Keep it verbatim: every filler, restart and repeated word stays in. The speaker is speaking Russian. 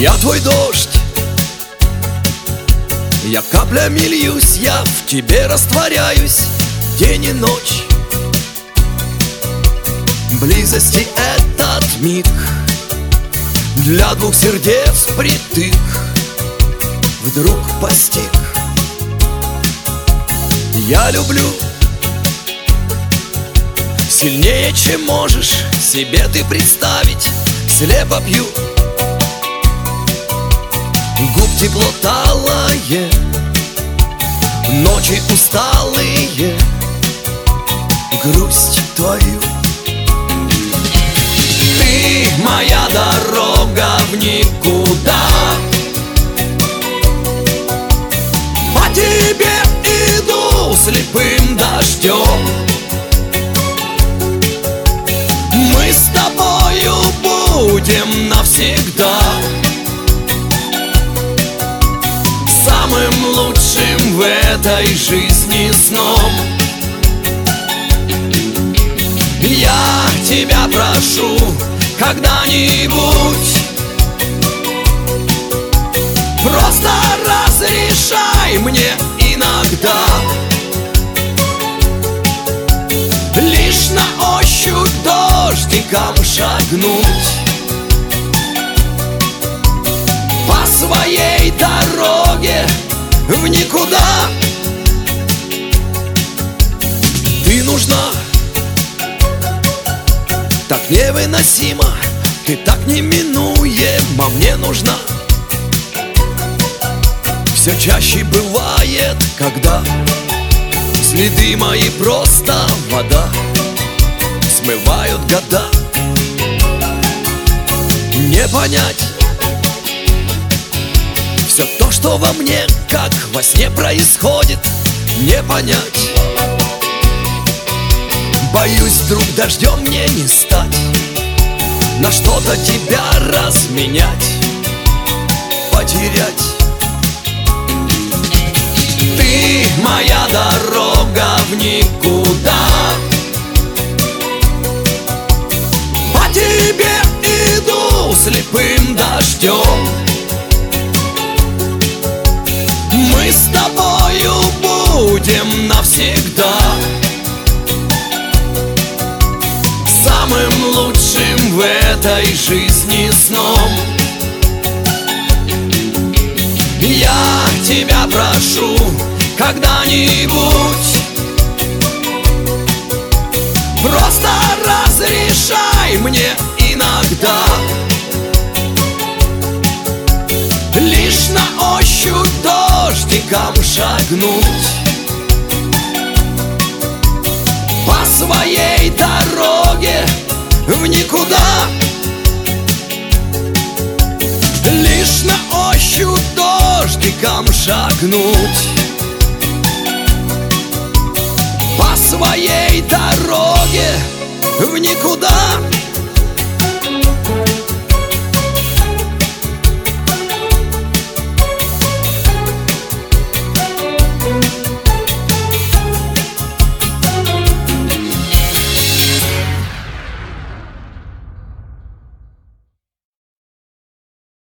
Я твой дождь, я каплями льюсь, я в тебе растворяюсь день и ночь. Близости этот миг для двух сердец впритык вдруг постиг. Я люблю сильнее, чем можешь себе ты представить. Слепо пью губ тепло талое, ночи усталые, грусть твою. Ты моя дорога в никуда, по тебе иду слепым дождем. Мы с тобою будем навсегда самым лучшим в этой жизни сном. Я тебя прошу когда-нибудь, просто разрешай мне иногда лишь на ощупь дождиком шагнуть по своей дороге в никуда. Ты нужна так невыносимо, ты так неминуема мне нужна. Все чаще бывает, когда следы мои просто вода смывают года. Не понять все то, что во мне, как во сне происходит, не понять. Боюсь, вдруг дождем мне не стать, на что-то тебя разменять, потерять. Ты моя дорога в никуда, по тебе иду слепым дождем. Мы с тобою будем навсегда самым лучшим в этой жизни сном. Я тебя прошу когда-нибудь, просто разрешай мне иногда лишь на ощупь дождиком шагнуть по своей дороге в никуда. Лишь на ощупь дождиком шагнуть по своей дороге в никуда.